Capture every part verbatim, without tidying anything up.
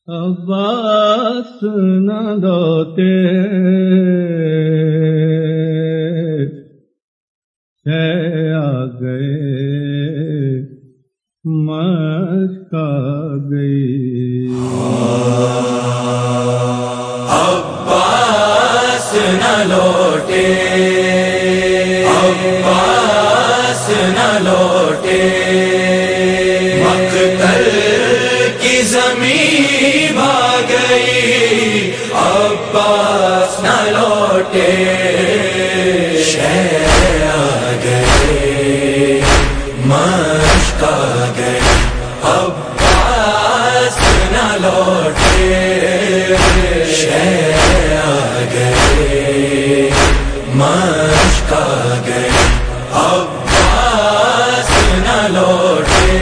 عباس نہ لوٹے ہے آ گئے مشق آ گئی عباس نہ لوٹے عباس نہ لوٹے مقتل کی زمین بھاگ گئی عباس نہ لوٹے شہر آ گئے مشق آ گئے عباس نہ لوٹے شہر آ گئے مشق آ گئے عباس نہ لوٹے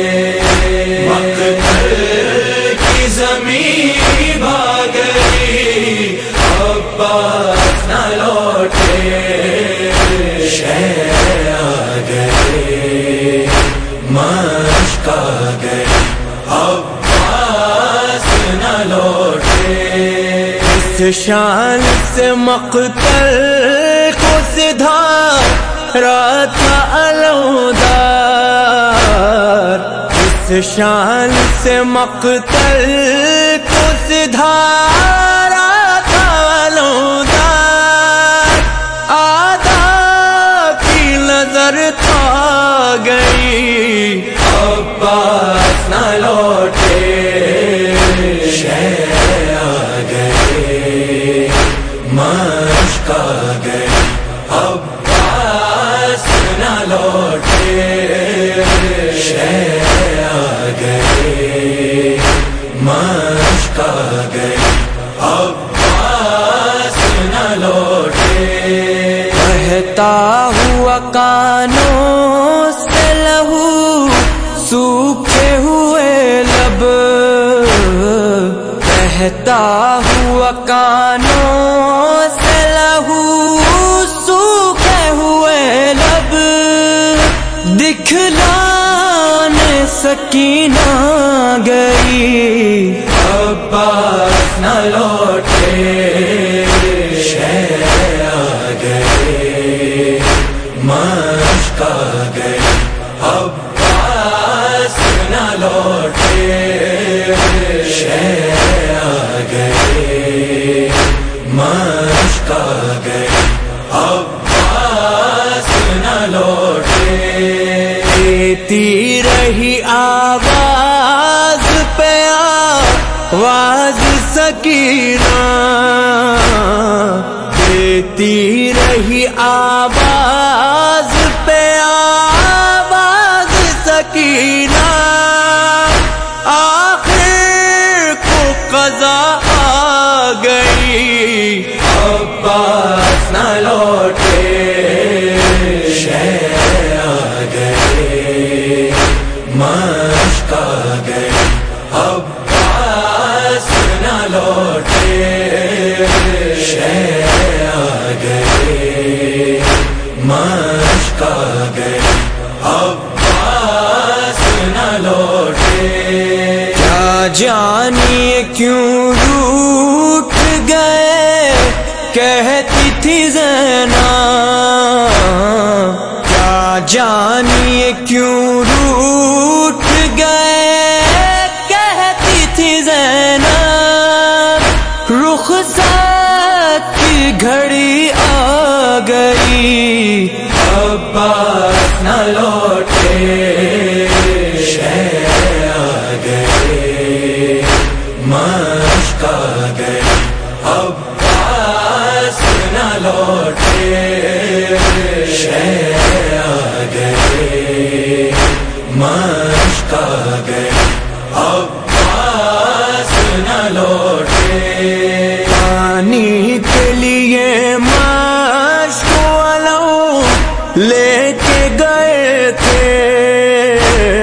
مقتل کی زمین بھاگ گئی عباس نہ لوٹے شہر آ گئے مشق آ گئے عباس نہ لوٹے اس شان سے مقتل کو سدھا رات علودار اس شان سے مقتل کو سدھا رات علودار آدھا کی نظر کھا گئی عباس نہ لوٹے شہر آ گئے مشق آ گئے عباس نہ لوٹے شہر آ گئے مشق آ گئے عباس نہ لوٹے بہتا ہوا کانوں سے لہو سوکھے ہوئے لب بہتا ہوا کانوں سے لہو سوکھے ہوئے لب دکھلانے سکینہ گئی عباس نہ لوٹے شہر آ گئے مشق آ گئے عباس نہ لوٹے شہر آ گئے مشق آ گئے عباس نہ لوٹے دیتی رہی آواز پہ آواز سکینہ دیتی رہی آواز پہ آواز سکینہ آخر کو قضا آ گئی عباس نہ لوٹے شہر آ گئے مشق آ گئے عباس نہ لوٹے شہر آ گئے مشق آ گئے عباس نہ لوٹے کیا جانیے کیوں روٹھ گئے کہتی تھی زینب کیا جانیے کیوں روٹھ گئے کہتی تھی زینب رخصت کی گھڑی آ گئی عباس نہ لوٹے شہر آ گئے مشق آ گئے عباس نہ لوٹے شہر آ گئے مشق آ گئے عباس نہ لوٹے پانی کے لیے مشک والوں لے کے گئے تھے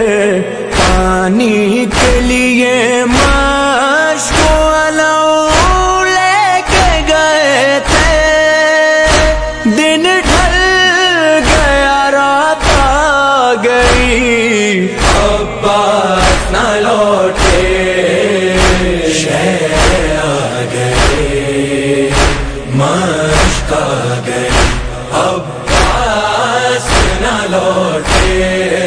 پانی کے لیے مشک والوں لے کے گئے تھے دن ڈھل گیا رات آ گئی عباس نہ لوٹے نہ لوٹے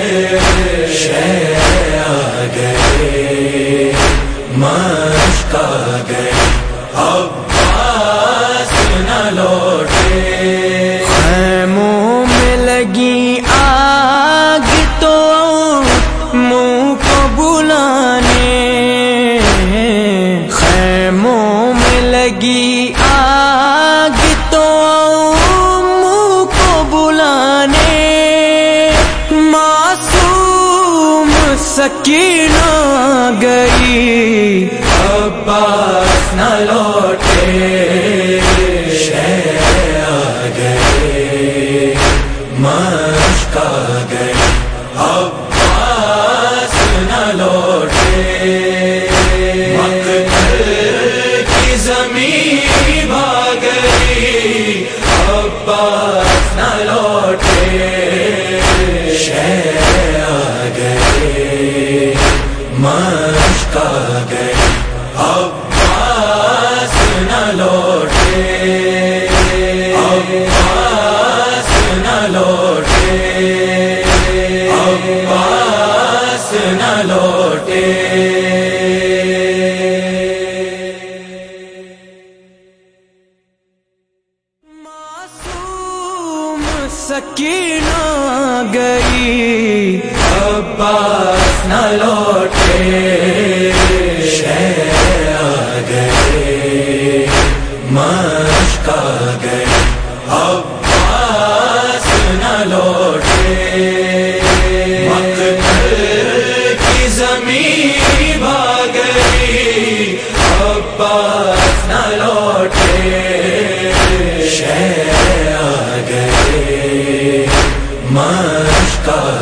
شہ آ گئے مشک آ گئے عباس نہ لوٹے خیموں میں لگی آگ تو منہ کو بلانے خیموں میں لگی آگ تو منہ کو بلانے معصوم سکینہ گئی عباس نہ لوٹے شہ آ گئے مشک آ گئے عباس نہ لوٹے مقتل کی زمین بھاگ گئی عباس نہ لوٹے شہ آ گئے مشک آ گئے عباس نہ لوٹے عباس نہ لوٹے عباس نہ لوٹے معصوم سکینہ گئی عباس نہ لوٹے شہ آ گئے مشک آ گئے عباس نہ لوٹے مقتل کی زمین بھاگ گئی عباس نہ لوٹے شہ آ گئے مشک آ